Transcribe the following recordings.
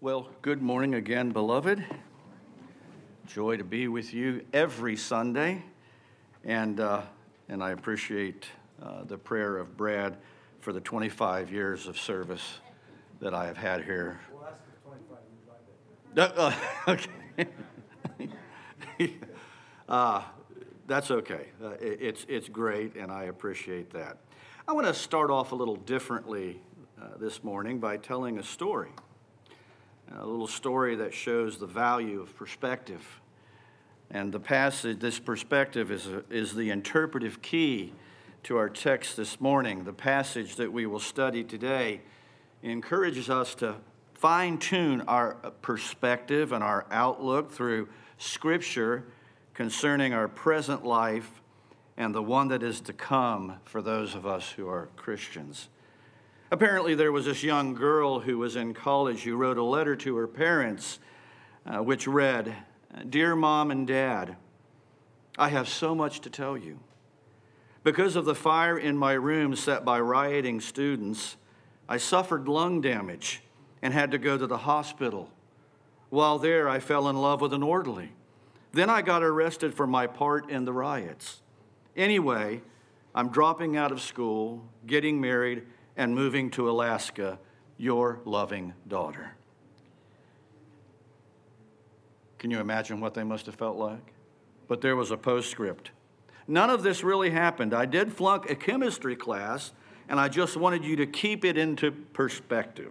Well, good morning again, beloved. Joy to be with you every Sunday, and I appreciate the prayer of Brad for the 25 years of service that I have had here. We'll ask for 25 Okay. That's okay. It's great, and I appreciate that. I want to start off a little differently this morning by telling a story. A little story that shows the value of perspective. And the passage, this perspective is the interpretive key to our text this morning. The passage that we will study today encourages us to fine-tune our perspective and our outlook through Scripture concerning our present life and the one that is to come for those of us who are Christians. Apparently, there was this young girl who was in college who wrote a letter to her parents, which read, "Dear Mom and Dad, I have so much to tell you. Because of the fire in my room set by rioting students, I suffered lung damage and had to go to the hospital. While there, I fell in love with an orderly. Then I got arrested for my part in the riots. Anyway, I'm dropping out of school, getting married, and moving to Alaska, your loving daughter." Can you imagine what they must have felt like? But there was a postscript. "None of this really happened. I did flunk a chemistry class, and I just wanted you to keep it into perspective."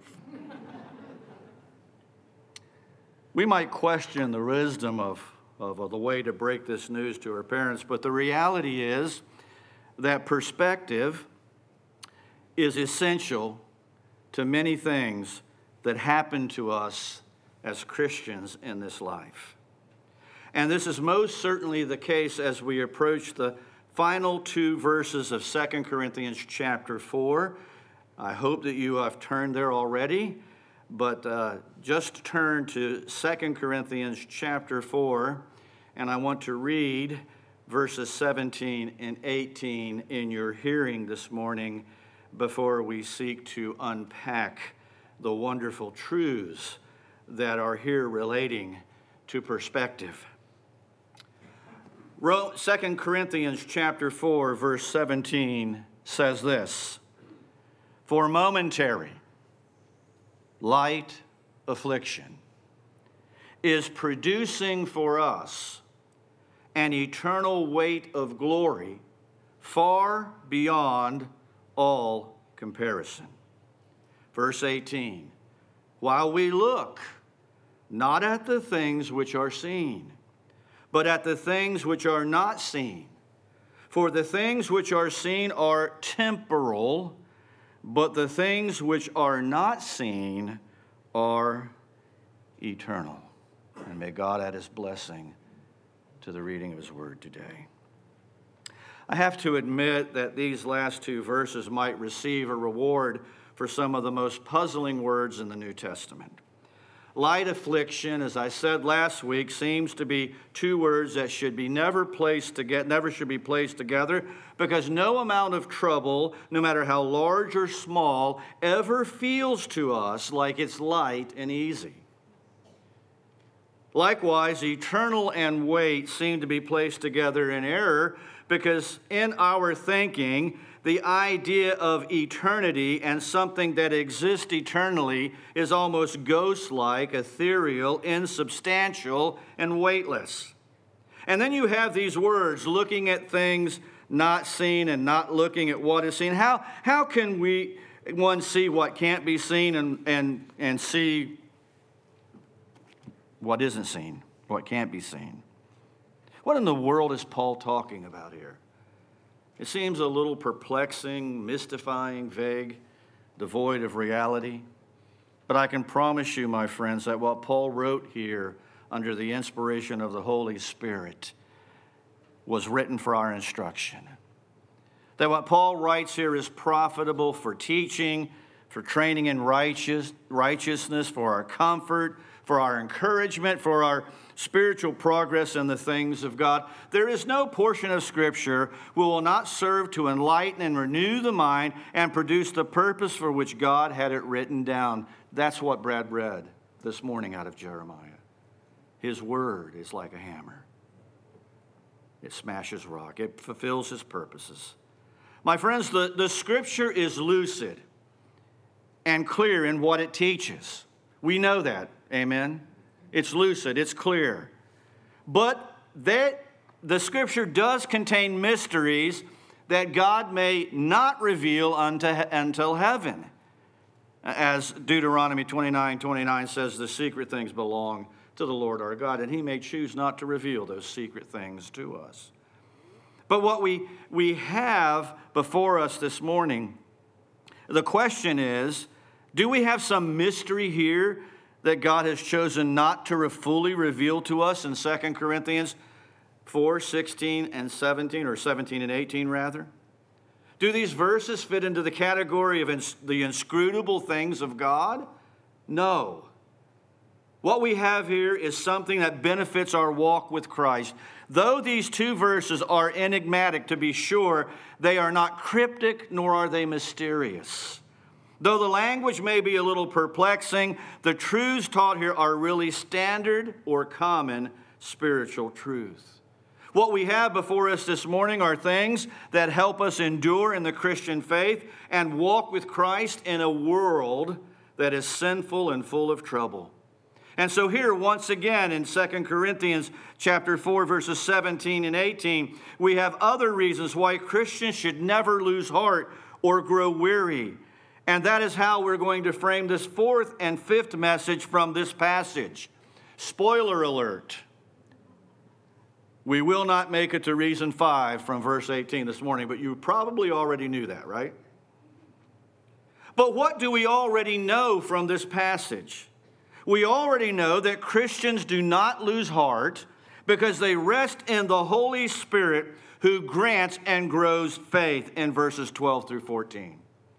We might question the wisdom of the way to break this news to our parents, but the reality is that perspective is essential to many things that happen to us as Christians in this life. And this is most certainly the case as we approach the final two verses of 2 Corinthians chapter 4. I hope that you have turned there already, but just turn to 2 Corinthians chapter 4, and I want to read verses 17 and 18 in your hearing this morning before we seek to unpack the wonderful truths that are here relating to perspective. 2 Corinthians chapter 4, verse 17 says this, "For momentary, light affliction is producing for us an eternal weight of glory far beyond all comparison." Verse 18, "While we look not at the things which are seen, but at the things which are not seen. For the things which are seen are temporal, but the things which are not seen are eternal." And may God add his blessing to the reading of his word today. I have to admit that these last two verses might receive a reward for some of the most puzzling words in the New Testament. Light affliction, as I said last week, seems to be two words that never should be placed together, because no amount of trouble, no matter how large or small, ever feels to us like it's light and easy. Likewise, eternal and weight seem to be placed together in error, because in our thinking, the idea of eternity and something that exists eternally is almost ghost-like, ethereal, insubstantial, and weightless. And then you have these words, looking at things not seen and not looking at what is seen. How can one see what can't be seen and see what isn't seen, what can't be seen? What in the world is Paul talking about here? It seems a little perplexing, mystifying, vague, devoid of reality. But I can promise you, my friends, that what Paul wrote here under the inspiration of the Holy Spirit was written for our instruction. That what Paul writes here is profitable for teaching, for training in righteousness, for our comfort, for our encouragement, for our spiritual progress in the things of God. There is no portion of Scripture which will not serve to enlighten and renew the mind and produce the purpose for which God had it written down. That's what Brad read this morning out of Jeremiah. His word is like a hammer. It smashes rock. It fulfills his purposes. My friends, the Scripture is lucid and clear in what it teaches. We know that. Amen? It's lucid. It's clear. But the Scripture does contain mysteries that God may not reveal until heaven. As Deuteronomy 29:29 says, the secret things belong to the Lord our God, and he may choose not to reveal those secret things to us. But what we have before us this morning, the question is, do we have some mystery here that God has chosen not to fully reveal to us in 2 Corinthians 4:16 and 17, or 17 and 18 rather? Do these verses fit into the category of the inscrutable things of God? No. What we have here is something that benefits our walk with Christ. Though these two verses are enigmatic, to be sure, they are not cryptic, nor are they mysterious. Though the language may be a little perplexing, the truths taught here are really standard or common spiritual truth. What we have before us this morning are things that help us endure in the Christian faith and walk with Christ in a world that is sinful and full of trouble. And so here, once again, in 2 Corinthians chapter 4, verses 17 and 18, we have other reasons why Christians should never lose heart or grow weary. And that is how we're going to frame this fourth and fifth message from this passage. Spoiler alert. We will not make it to reason 5 from verse 18 this morning, but you probably already knew that, right? But what do we already know from this passage? We already know that Christians do not lose heart because they rest in the Holy Spirit who grants and grows faith in verses 12 through 14.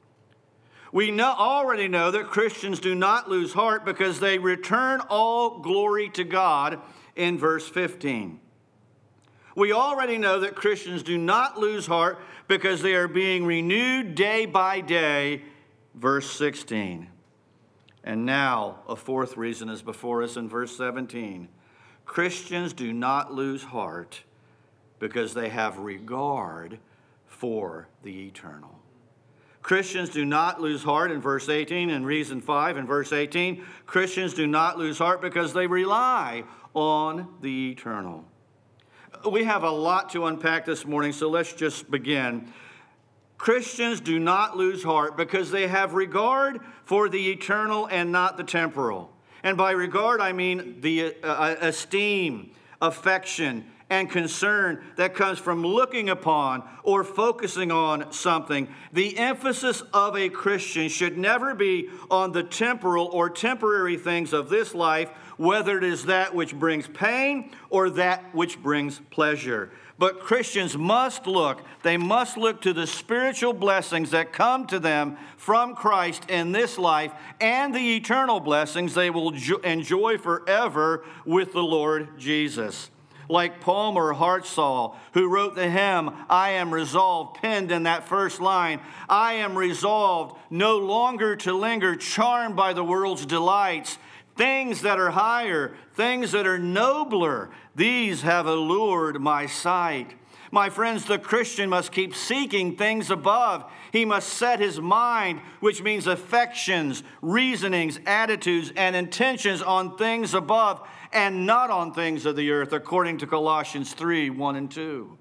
We already know that Christians do not lose heart because they return all glory to God in verse 15. We already know that Christians do not lose heart because they are being renewed day by day, verse 16. And now a fourth reason is before us in verse 17. Christians do not lose heart because they have regard for the eternal. Christians do not lose heart in verse 18, and reason 5 in verse 18. Christians do not lose heart because they rely on the eternal. We have a lot to unpack this morning, so let's just begin. Christians do not lose heart because they have regard for the eternal and not the temporal. And by regard, I mean the esteem, affection, and concern that comes from looking upon or focusing on something. The emphasis of a Christian should never be on the temporal or temporary things of this life, whether it is that which brings pain or that which brings pleasure. But Christians must look to the spiritual blessings that come to them from Christ in this life and the eternal blessings they will enjoy forever with the Lord Jesus. Like Palmer Hartzell, who wrote the hymn, I Am Resolved, penned in that first line, I am resolved no longer to linger, charmed by the world's delights. Things that are higher, things that are nobler, these have allured my sight. My friends, the Christian must keep seeking things above. He must set his mind, which means affections, reasonings, attitudes, and intentions on things above and not on things of the earth, according to Colossians 3, 1 and 2.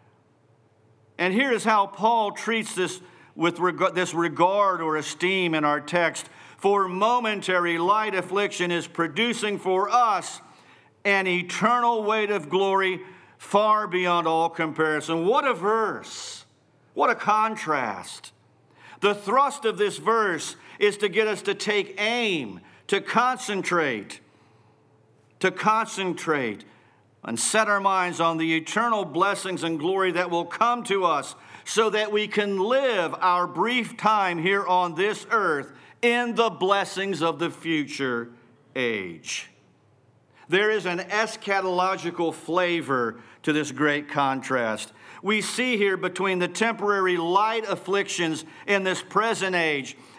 And here is how Paul treats this with this regard or esteem in our text. For momentary light affliction is producing for us an eternal weight of glory far beyond all comparison. What a verse. What a contrast. The thrust of this verse is to get us to take aim, to concentrate and set our minds on the eternal blessings and glory that will come to us so that we can live our brief time here on this earth in the blessings of the future age. There is an eschatological flavor to this great contrast. We see here between the temporary light afflictions in this present age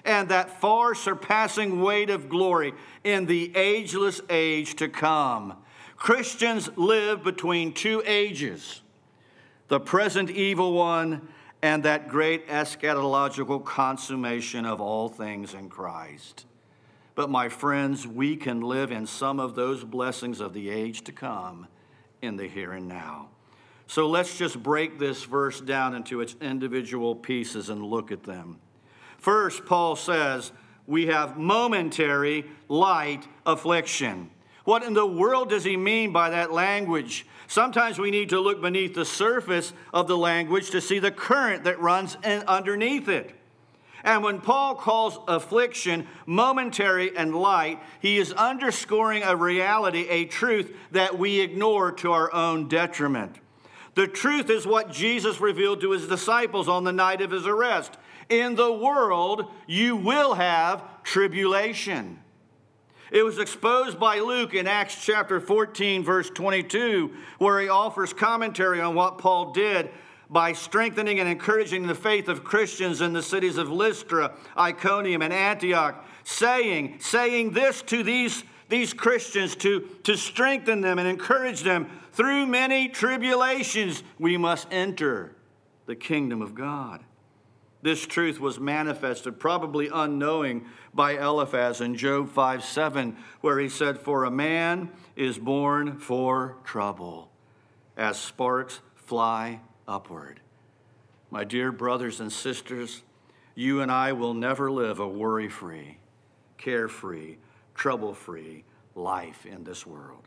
and that far surpassing weight of glory in the ageless age to come. Christians live between two ages, the present evil one and that great eschatological consummation of all things in Christ. But my friends, we can live in some of those blessings of the age to come in the here and now. So let's just break this verse down into its individual pieces and look at them. First, Paul says, we have momentary light affliction. What in the world does he mean by that language? Sometimes we need to look beneath the surface of the language to see the current that runs underneath it. And when Paul calls affliction momentary and light, he is underscoring a reality, a truth that we ignore to our own detriment. The truth is what Jesus revealed to his disciples on the night of his arrest. In the world, you will have tribulation. It was exposed by Luke in Acts chapter 14, verse 22, where he offers commentary on what Paul did by strengthening and encouraging the faith of Christians in the cities of Lystra, Iconium, and Antioch, saying this to these Christians to strengthen them and encourage them. Through many tribulations, we must enter the kingdom of God. This truth was manifested, probably unknowing, by Eliphaz in Job 5:7, where he said, "For a man is born for trouble, as sparks fly upward." My dear brothers and sisters, you and I will never live a worry-free, carefree, trouble-free life in this world.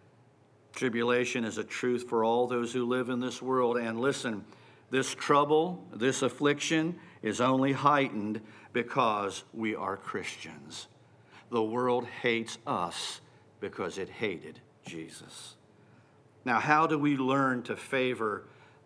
Tribulation is a truth for all those who live in this world. And listen, this trouble, this affliction is only heightened because we are Christians. The world hates us because it hated Jesus. Now, how do we learn to favor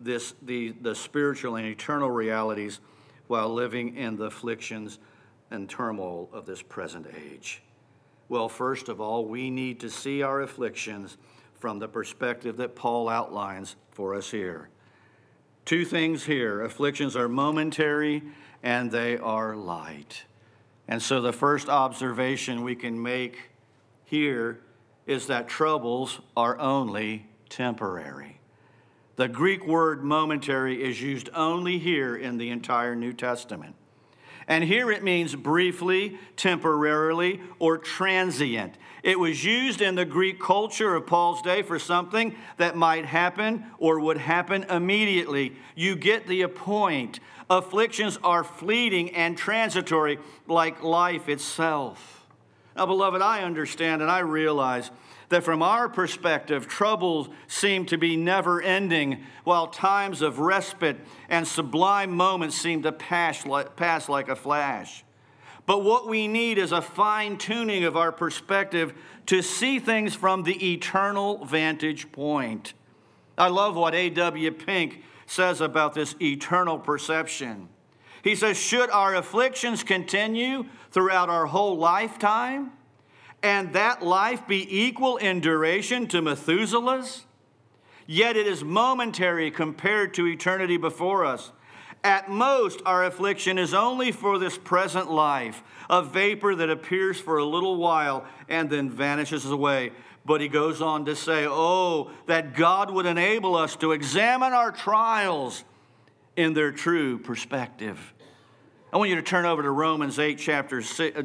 the spiritual and eternal realities while living in the afflictions and turmoil of this present age? Well, first of all, we need to see our afflictions from the perspective that Paul outlines for us here. Two things here. Afflictions are momentary and they are light. And so the first observation we can make here is that troubles are only temporary. The Greek word momentary is used only here in the entire New Testament. And here it means briefly, temporarily, or transient. It was used in the Greek culture of Paul's day for something that might happen or would happen immediately. You get the point. Afflictions are fleeting and transitory, like life itself. Now, beloved, I understand and I realize that from our perspective, troubles seem to be never-ending, while times of respite and sublime moments seem to pass like a flash. But what we need is a fine-tuning of our perspective to see things from the eternal vantage point. I love what A.W. Pink says about this eternal perception. He says, should our afflictions continue throughout our whole lifetime, and that life be equal in duration to Methuselah's, yet it is momentary compared to eternity before us. At most, our affliction is only for this present life, a vapor that appears for a little while and then vanishes away. But he goes on to say, oh, that God would enable us to examine our trials in their true perspective. I want you to turn over to Romans 8, chapter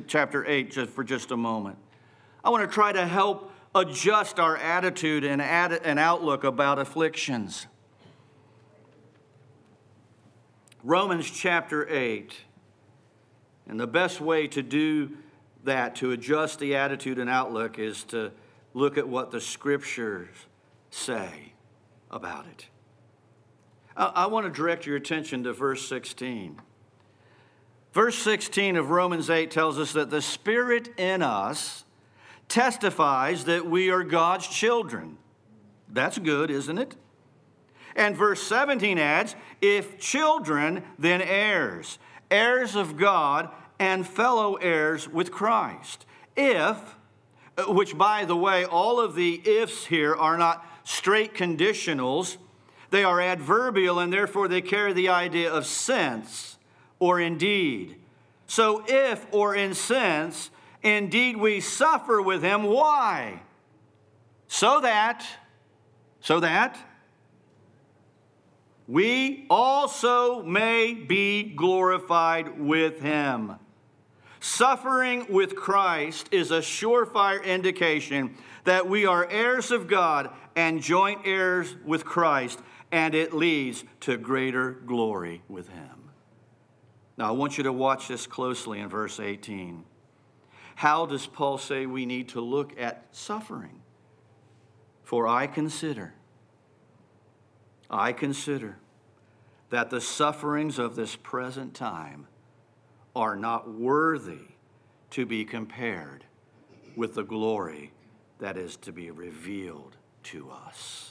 8, for just a moment. I want to try to help adjust our attitude and outlook about afflictions. Romans chapter 8. And the best way to do that, to adjust the attitude and outlook, is to look at what the Scriptures say about it. I want to direct your attention to verse 16. Verse 16 of Romans 8 tells us that the Spirit in us testifies that we are God's children. That's good, isn't it? And verse 17 adds, if children, then heirs, heirs of God and fellow heirs with Christ. If, which by the way, all of the ifs here are not straight conditionals, they are adverbial and therefore they carry the idea of since or indeed. So if, or in sense, indeed we suffer with him, why? So that we also may be glorified with him. Suffering with Christ is a surefire indication that we are heirs of God and joint heirs with Christ, and it leads to greater glory with him. Now, I want you to watch this closely in verse 18. How does Paul say we need to look at suffering? For I consider that the sufferings of this present time are not worthy to be compared with the glory that is to be revealed to us.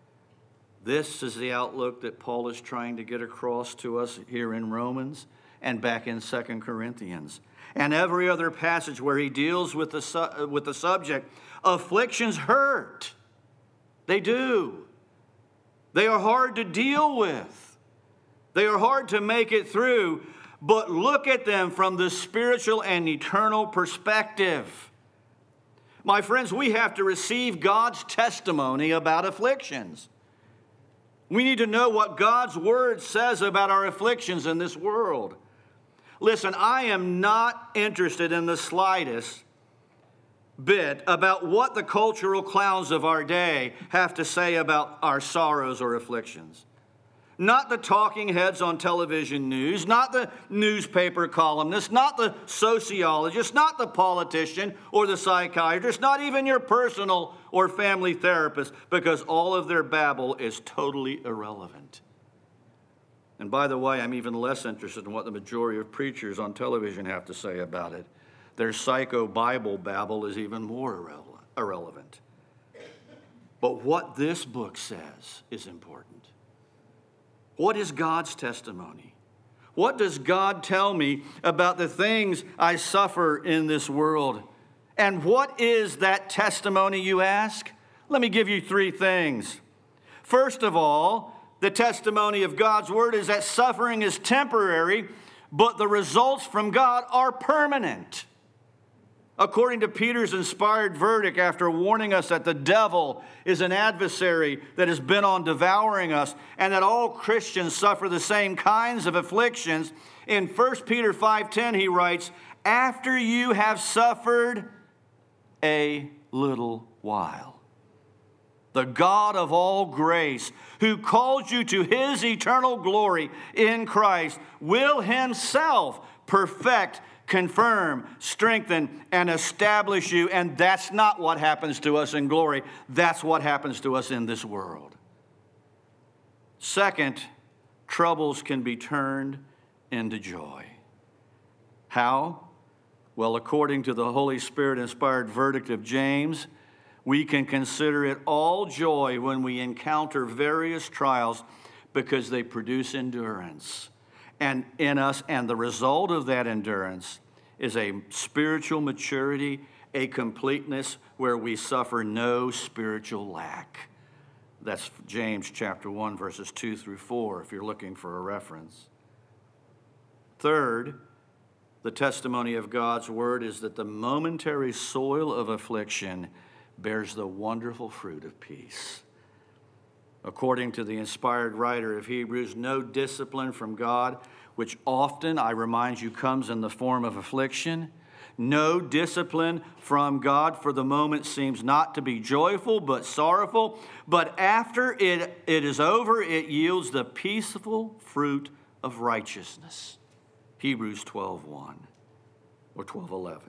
This is the outlook that Paul is trying to get across to us here in Romans and back in 2 Corinthians. And every other passage where he deals with the subject, afflictions hurt. They do. They are hard to deal with. They are hard to make it through, but look at them from the spiritual and eternal perspective. My friends, we have to receive God's testimony about afflictions. We need to know what God's word says about our afflictions in this world. Listen, I am not interested in the slightest bit about what the cultural clowns of our day have to say about our sorrows or afflictions. Not the talking heads on television news, not the newspaper columnists, not the sociologist, not the politician or the psychiatrist, not even your personal or family therapist, because all of their babble is totally irrelevant. And by the way, I'm even less interested in what the majority of preachers on television have to say about it. Their psycho-Bible babble is even more irrelevant. But what this book says is important. What is God's testimony? What does God tell me about the things I suffer in this world? And what is that testimony, you ask? Let me give you three things. First of all, the testimony of God's word is that suffering is temporary, but the results from God are permanent. According to Peter's inspired verdict, after warning us that the devil is an adversary that is bent on devouring us, and that all Christians suffer the same kinds of afflictions, in 1 Peter 5:10 he writes, after you have suffered a little while, the God of all grace, who called you to his eternal glory in Christ, will himself perfect, confirm, strengthen, and establish you. And that's not what happens to us in glory. That's what happens to us in this world. Second, troubles can be turned into joy. How? Well, according to the Holy Spirit-inspired verdict of James, we can consider it all joy when we encounter various trials because they produce endurance and in us, and the result of that endurance is a spiritual maturity, a completeness where we suffer no spiritual lack. That's James chapter 1, verses 2 through 4, if you're looking for a reference. Third, the testimony of God's word is that the momentary soil of affliction bears the wonderful fruit of peace. According to the inspired writer of Hebrews, no discipline from God, which often, I remind you, comes in the form of affliction, no discipline from God for the moment seems not to be joyful but sorrowful, but after it is over, it yields the peaceful fruit of righteousness. Hebrews 12:1 or 12:11.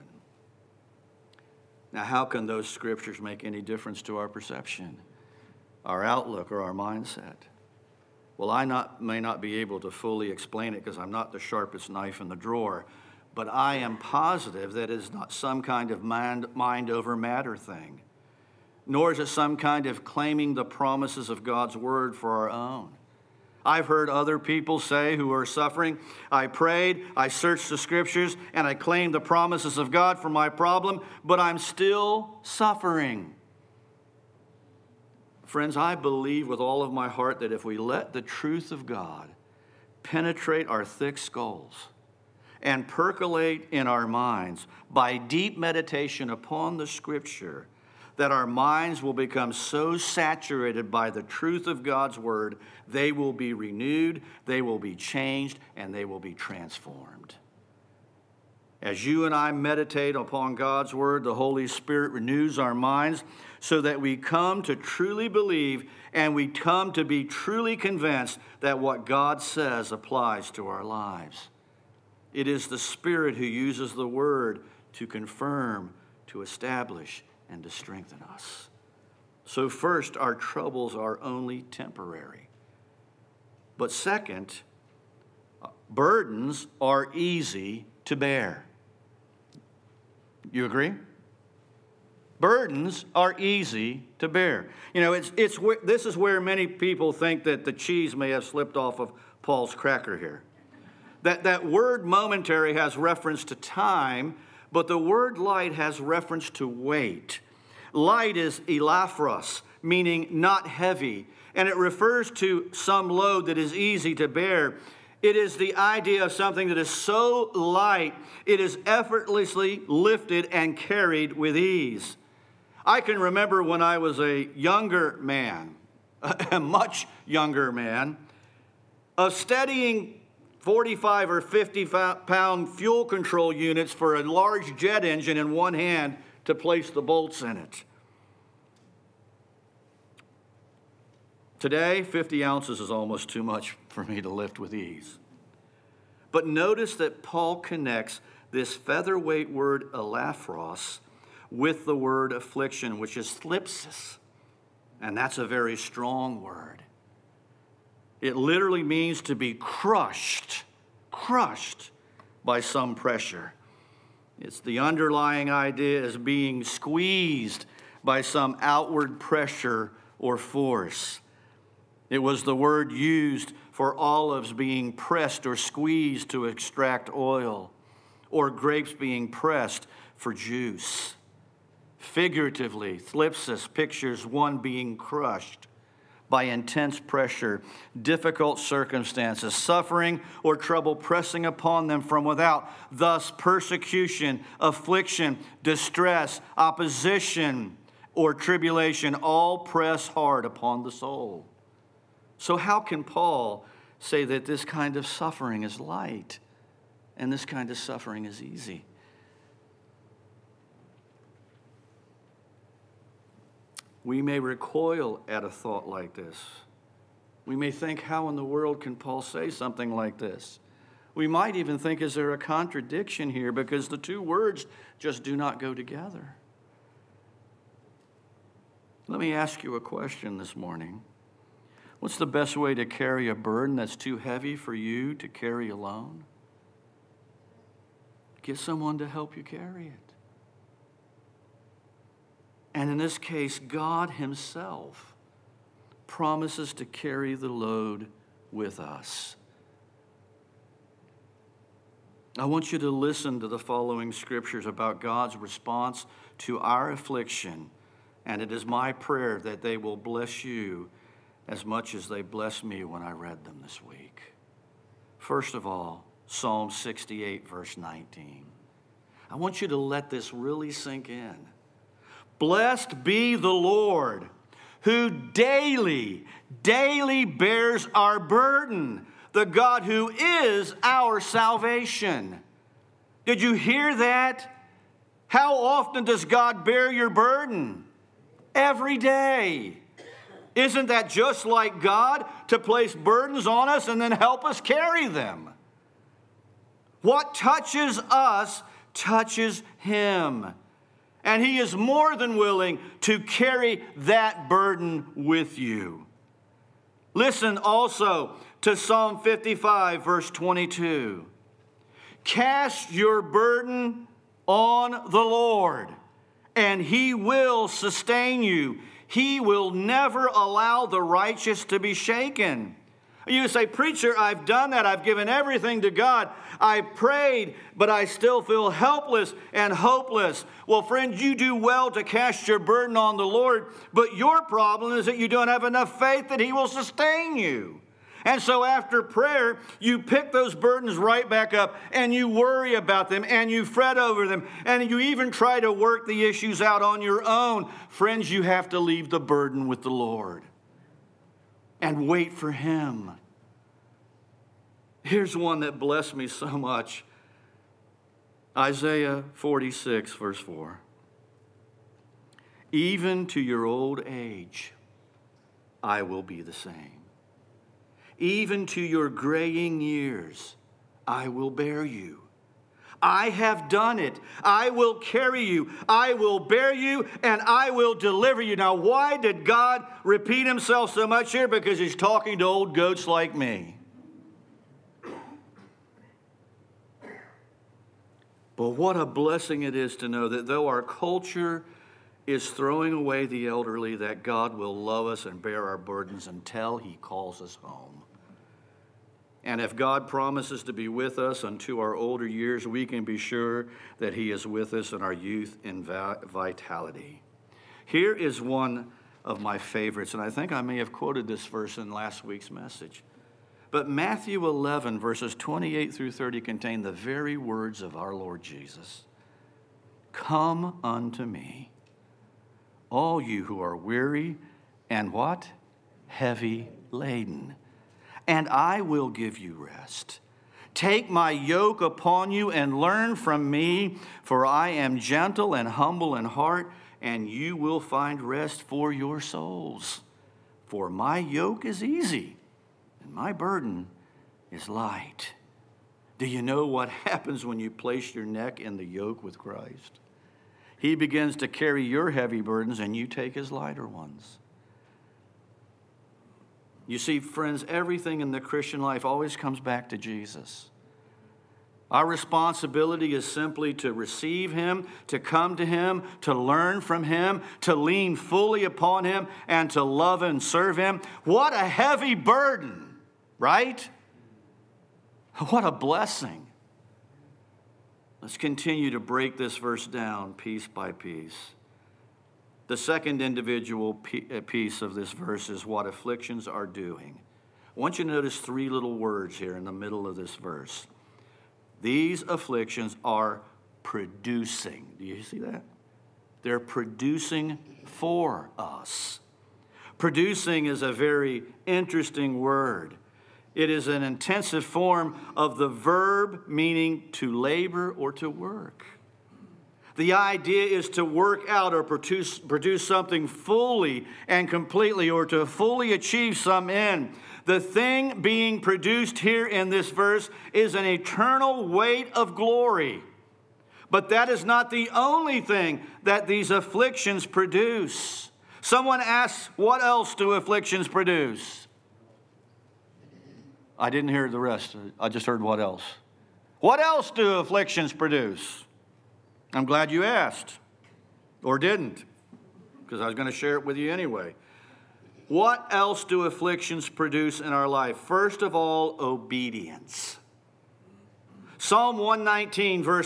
Now, how can those scriptures make any difference to our perception, our outlook, or our mindset? Well, I may not be able to fully explain it because I'm not the sharpest knife in the drawer, but I am positive that it is not some kind of mind over matter thing, nor is it some kind of claiming the promises of God's word for our own. I've heard other people say who are suffering, I prayed, I searched the scriptures, and I claimed the promises of God for my problem, but I'm still suffering. Friends, I believe with all of my heart that if we let the truth of God penetrate our thick skulls and percolate in our minds by deep meditation upon the Scripture, that our minds will become so saturated by the truth of God's Word, they will be renewed, they will be changed, and they will be transformed. As you and I meditate upon God's Word, the Holy Spirit renews our minds so that we come to truly believe and we come to be truly convinced that what God says applies to our lives. It is the Spirit who uses the Word to confirm, to establish, and to strengthen us. So first, our troubles are only temporary. But second, burdens are easy to bear. You agree? Burdens are easy to bear. You know, this is where many people think that the cheese may have slipped off of Paul's cracker here. That word momentary has reference to time, but the word light has reference to weight. Light is elaphros, meaning not heavy, and it refers to some load that is easy to bear. It is the idea of something that is so light, it is effortlessly lifted and carried with ease. I can remember when I was a younger man, a much younger man, of studying 45 or 50-pound fuel control units for a large jet engine in one hand to place the bolts in it. Today, 50 ounces is almost too much for me to lift with ease. But notice that Paul connects this featherweight word elaphros with the word affliction, which is thlipsis. And that's a very strong word. It literally means to be crushed by some pressure. It's the underlying idea as being squeezed by some outward pressure or force. It was the word used for olives being pressed or squeezed to extract oil, or grapes being pressed for juice. Figuratively, thlipsis pictures one being crushed by intense pressure, difficult circumstances, suffering or trouble pressing upon them from without. Thus, persecution, affliction, distress, opposition, or tribulation all press hard upon the soul. So how can Paul say that this kind of suffering is light and this kind of suffering is easy? We may recoil at a thought like this. We may think, how in the world can Paul say something like this? We might even think, is there a contradiction here? Because the two words just do not go together. Let me ask you a question this morning. What's the best way to carry a burden that's too heavy for you to carry alone? Get someone to help you carry it. And in this case, God Himself promises to carry the load with us. I want you to listen to the following scriptures about God's response to our affliction, and it is my prayer that they will bless you as much as they blessed me when I read them this week. First of all, Psalm 68, verse 19. I want you to let this really sink in. Blessed be the Lord, who daily bears our burden, the God who is our salvation. Did you hear that? How often does God bear your burden? Every day. Isn't that just like God, to place burdens on us and then help us carry them? What touches us touches Him. And He is more than willing to carry that burden with you. Listen also to Psalm 55, verse 22. Cast your burden on the Lord, and He will sustain you. He will never allow the righteous to be shaken. You say, preacher, I've done that. I've given everything to God. I prayed, but I still feel helpless and hopeless. Well, friend, you do well to cast your burden on the Lord, but your problem is that you don't have enough faith that He will sustain you. And so after prayer, you pick those burdens right back up and you worry about them and you fret over them and you even try to work the issues out on your own. Friends, you have to leave the burden with the Lord and wait for Him. Here's one that blessed me so much. Isaiah 46, verse 4. Even to your old age, I will be the same. Even to your graying years, I will bear you. I have done it. I will carry you. I will bear you, and I will deliver you. Now, why did God repeat Himself so much here? Because He's talking to old goats like me. But what a blessing it is to know that though our culture is throwing away the elderly, that God will love us and bear our burdens until He calls us home. And if God promises to be with us unto our older years, we can be sure that He is with us in our youth and vitality. Here is one of my favorites, and I think I may have quoted this verse in last week's message. But Matthew 11, verses 28 through 30 contain the very words of our Lord Jesus. Come unto me, all you who are weary and what? Heavy laden, and I will give you rest. Take my yoke upon you and learn from me, for I am gentle and humble in heart, and you will find rest for your souls. For my yoke is easy, and my burden is light. Do you know what happens when you place your neck in the yoke with Christ? He begins to carry your heavy burdens, and you take His lighter ones. You see, friends, everything in the Christian life always comes back to Jesus. Our responsibility is simply to receive Him, to come to Him, to learn from Him, to lean fully upon Him, and to love and serve Him. What a heavy burden, right? What a blessing. Let's continue to break this verse down piece by piece. The second individual piece of this verse is what afflictions are doing. I want you to notice three little words here in the middle of this verse. These afflictions are producing. Do you see that? They're producing for us. Producing is a very interesting word. It is an intensive form of the verb meaning to labor or to work. The idea is to work out or produce something fully and completely, or to fully achieve some end. The thing being produced here in this verse is an eternal weight of glory. But that is not the only thing that these afflictions produce. Someone asks, what else do afflictions produce? I didn't hear the rest. I just heard what else. What else do afflictions produce? I'm glad you asked, or didn't, because I was going to share it with you anyway. What else do afflictions produce in our life? First of all, obedience. Psalm 119, verse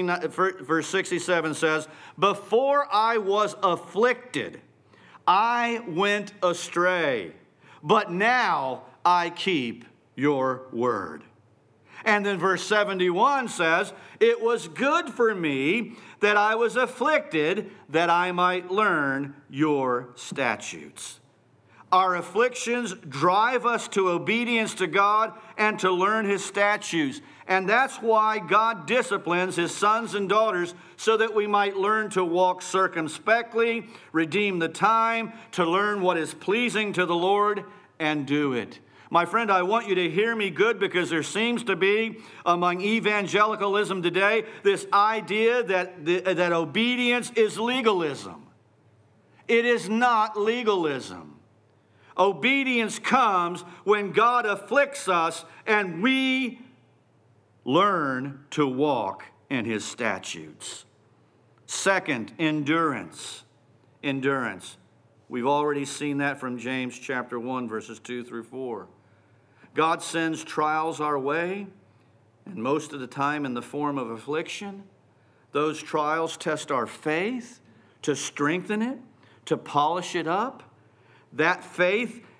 67 says, before I was afflicted, I went astray, but now I keep your word. And then verse 71 says, it was good for me that I was afflicted, that I might learn your statutes. Our afflictions drive us to obedience to God and to learn His statutes. And that's why God disciplines His sons and daughters, so that we might learn to walk circumspectly, redeem the time, to learn what is pleasing to the Lord, and do it. My friend, I want you to hear me good, because there seems to be among evangelicalism today this idea that obedience is legalism. It is not legalism. Obedience comes when God afflicts us and we learn to walk in His statutes. Second, endurance. Endurance. We've already seen that from James chapter 1, verses 2 through 4. God sends trials our way, and most of the time in the form of affliction. Those trials test our faith, to strengthen it, to polish it up. That faith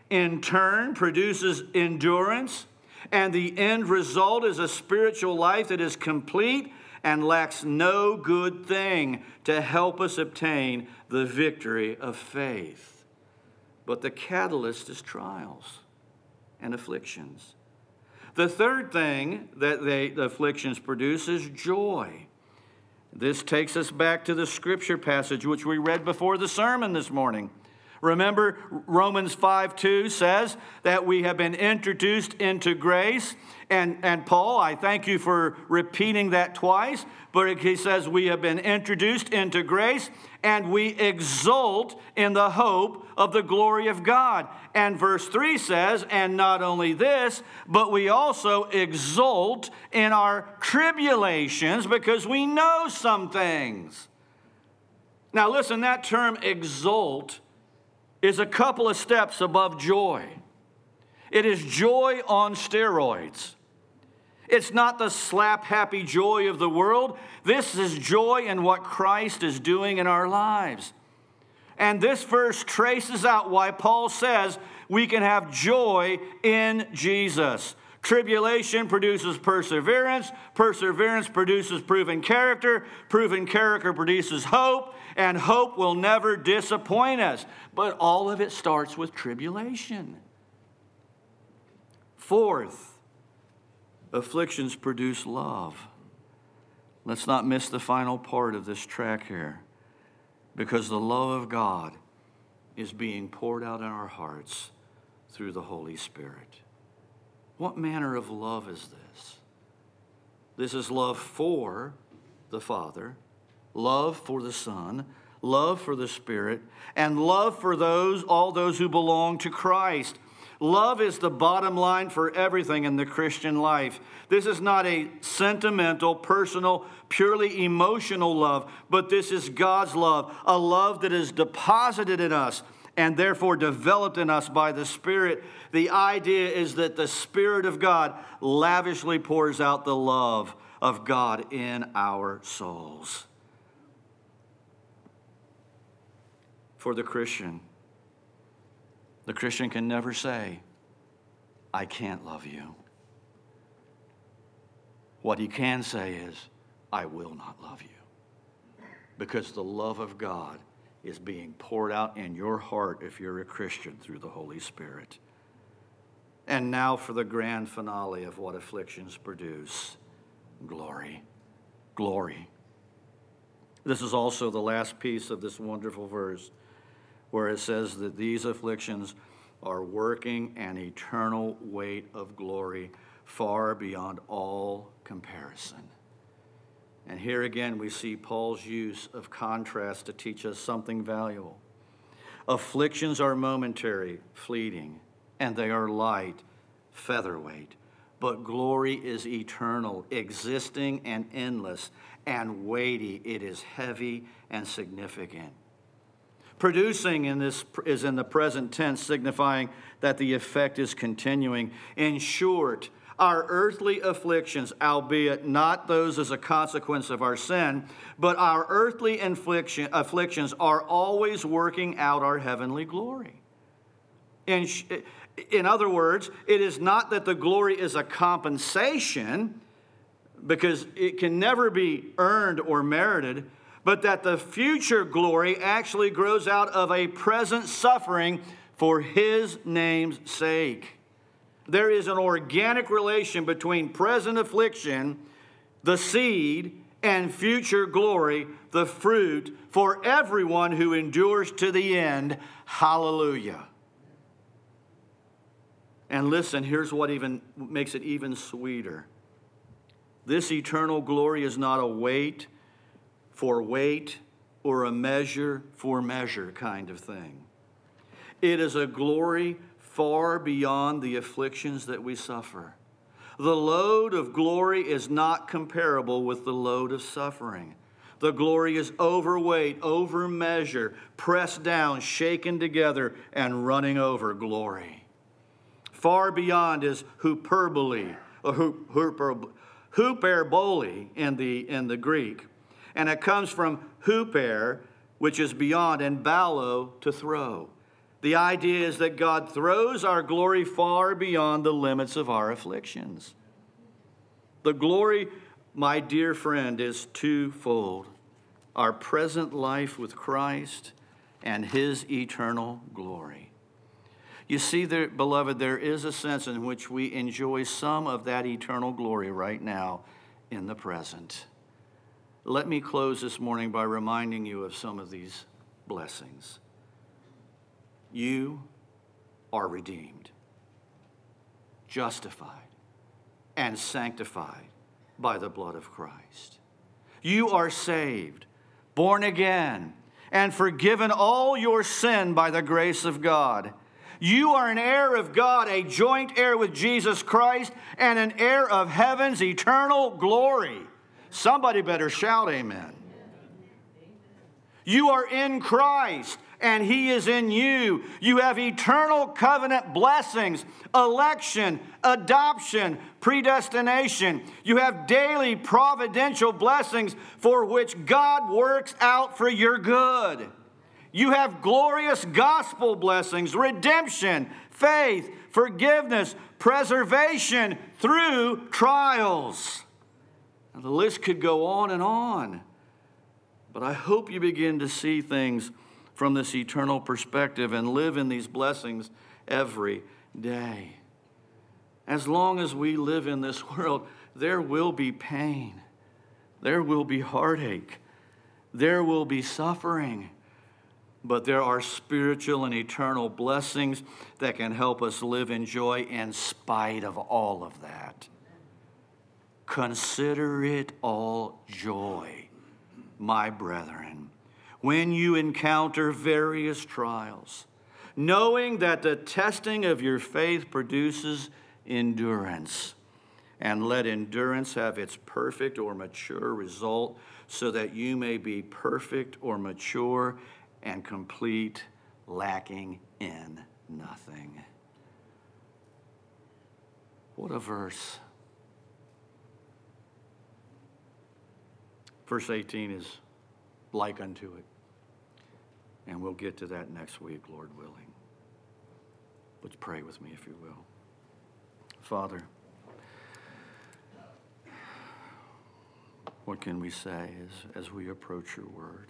in turn produces endurance, and the end result is a spiritual life that is complete and lacks no good thing to help us obtain the victory of faith. But the catalyst is trials and afflictions. The third thing that the afflictions produce is joy. This takes us back to the scripture passage which we read before the sermon this morning. Remember, Romans 5:2 says that we have been introduced into grace. And Paul, I thank you for repeating that twice, but he says we have been introduced into grace and we exult in the hope of the glory of God. And verse 3 says, and not only this, but we also exult in our tribulations because we know some things. Now listen, that term exult is a couple of steps above joy. It is joy on steroids. It's not the slap-happy joy of the world. This is joy in what Christ is doing in our lives. And this verse traces out why Paul says we can have joy in Jesus. Tribulation produces perseverance. Perseverance produces proven character. Proven character produces hope. And hope will never disappoint us. But all of it starts with tribulation. Fourth, afflictions produce love. Let's not miss the final part of this track here, because the love of God is being poured out in our hearts through the Holy Spirit. What manner of love is this? This is love for the Father, love for the Son, love for the Spirit, and love for all those who belong to Christ. Love is the bottom line for everything in the Christian life. This is not a sentimental, personal, purely emotional love, but this is God's love, a love that is deposited in us and therefore developed in us by the Spirit. The idea is that the Spirit of God lavishly pours out the love of God in our souls. For the Christian can never say, I can't love you. What he can say is, I will not love you. Because the love of God is being poured out in your heart if you're a Christian through the Holy Spirit. And now for the grand finale of what afflictions produce. Glory. Glory. This is also the last piece of this wonderful verse, where it says that these afflictions are working an eternal weight of glory far beyond all comparison. And here again we see Paul's use of contrast to teach us something valuable. Afflictions are momentary, fleeting, and they are light, featherweight. But glory is eternal, existing and endless, and weighty. It is heavy and significant. Producing in this is in the present tense, signifying that the effect is continuing. In short, our earthly afflictions, albeit not those as a consequence of our sin, but our earthly afflictions are always working out our heavenly glory. In other words, it is not that the glory is a compensation, because it can never be earned or merited, but that the future glory actually grows out of a present suffering for His name's sake. There is an organic relation between present affliction, the seed, and future glory, the fruit, for everyone who endures to the end. Hallelujah. And listen, here's what even makes it even sweeter. This eternal glory is not a weight for weight or a measure for measure kind of thing. It is a glory far beyond the afflictions that we suffer. The load of glory is not comparable with the load of suffering. The glory is overweight, over measure, pressed down, shaken together, and running over glory. Far beyond is hyperbole, or hyperbole in the Greek. And it comes from huper, which is beyond, and ballo, to throw. The idea is that God throws our glory far beyond the limits of our afflictions. The glory, my dear friend, is twofold: our present life with Christ and his eternal glory. You see, beloved, there is a sense in which we enjoy some of that eternal glory right now in the present. Let me close this morning by reminding you of some of these blessings. You are redeemed, justified, and sanctified by the blood of Christ. You are saved, born again, and forgiven all your sin by the grace of God. You are an heir of God, a joint heir with Jesus Christ, and an heir of heaven's eternal glory. Somebody better shout amen. You are in Christ, and he is in you. You have eternal covenant blessings, election, adoption, predestination. You have daily providential blessings for which God works out for your good. You have glorious gospel blessings, redemption, faith, forgiveness, preservation through trials. Now, the list could go on and on, but I hope you begin to see things from this eternal perspective and live in these blessings every day. As long as we live in this world, there will be pain, there will be heartache, there will be suffering, but there are spiritual and eternal blessings that can help us live in joy in spite of all of that. Consider it all joy, my brethren, when you encounter various trials, knowing that the testing of your faith produces endurance. And let endurance have its perfect or mature result, so that you may be perfect or mature and complete, lacking in nothing. What a verse. Verse 18 is like unto it. And we'll get to that next week, Lord willing. Let's pray with me, if you will. Father, what can we say as we approach your word?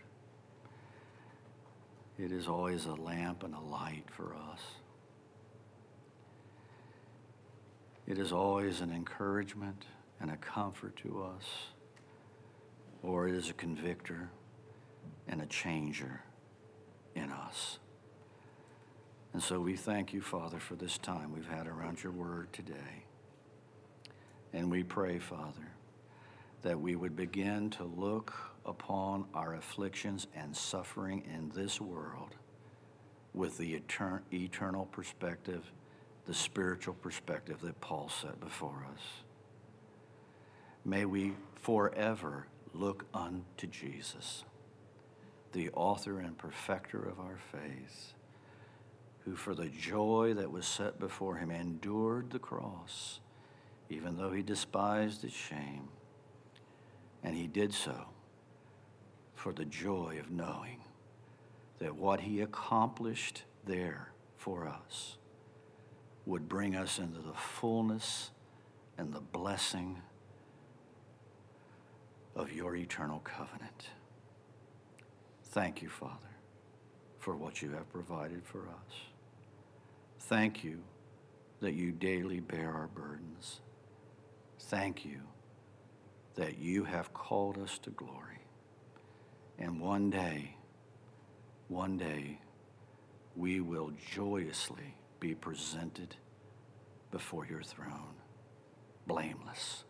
It is always a lamp and a light for us. It is always an encouragement and a comfort to us, or it is a convictor and a changer in us. And so we thank you, Father, for this time we've had around your word today. And we pray, Father, that we would begin to look upon our afflictions and suffering in this world with the eternal perspective, the spiritual perspective that Paul set before us. May we forever look unto Jesus, the author and perfecter of our faith, who for the joy that was set before him endured the cross, even though he despised its shame. And he did so for the joy of knowing that what he accomplished there for us would bring us into the fullness and the blessing of your eternal covenant. Thank you, Father, for what you have provided for us. Thank you that you daily bear our burdens. Thank you that you have called us to glory. And one day, we will joyously be presented before your throne, blameless.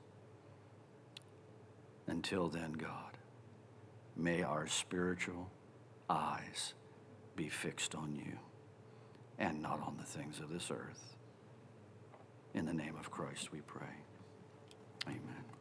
Until then, God, may our spiritual eyes be fixed on you and not on the things of this earth. In the name of Christ we pray. Amen.